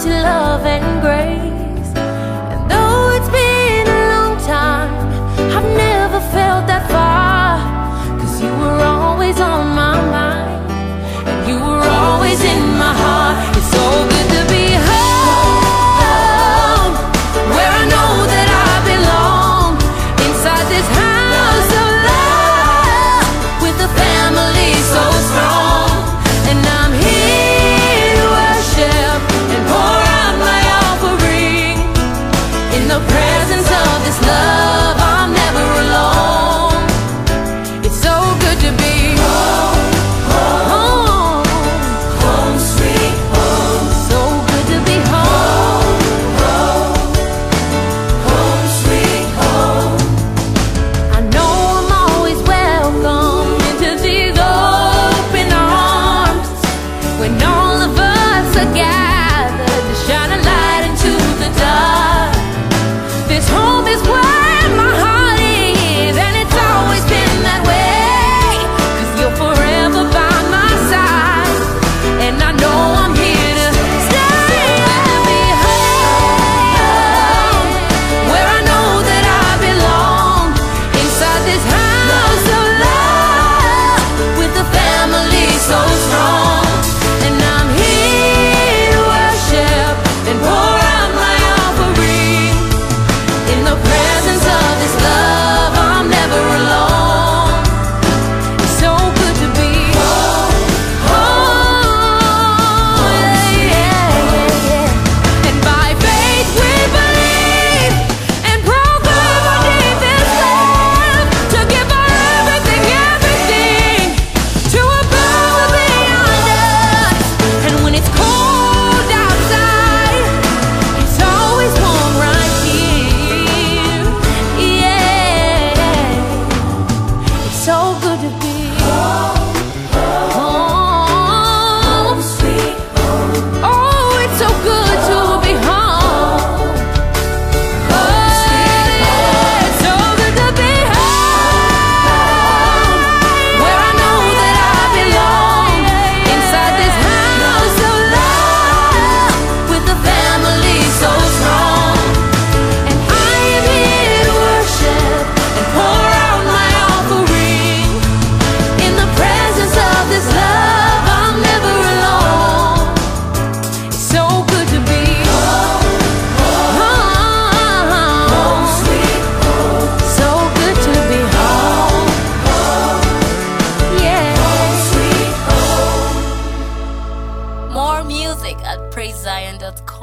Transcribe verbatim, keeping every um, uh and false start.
mercy, love, and grace. And though it's been a long time, I've never felt that far, 'cause you were always on my mind, and you were always in my heart. It's so good to be home, where I know that I belong, inside this house of love, with a family so strong. And I'm here to worship and pour out my offering. In the presence of this love, I'm never alone. It's so good to be home, home, home, sweet home. So good to be home, home, home, sweet home. I know I'm always welcome into these open arms, when all of us are gathered to shine a light into the dark. This home is where my heart is, and it's always been that way, 'cause you're forever by my side, and I know I'm here to stay. And be home, where I know that I belong, inside this house of love, with a family so strong. And I'm here to worship and pour out my offering. In the presence of this love, I'm never alone. It's so good to be home, home, yeah, yeah, yeah. And by faith we believe and proclaim our deepest love, to give our everything, everything, to a power beyond us. And when it's cold outside, it's always warm right here. Yeah, it's so good to be home, home, sweet home. Oh, it's so good to be home. Oh, it's so good to be home, where I know that I belong, inside this house of love, with a family so strong. And I am here to worship and pour out my offering. In the presence of this love, I'm never alone. It's so good to be home, home, sweet home. So good to be home, yeah, sweet home. More music at praise zion dot com.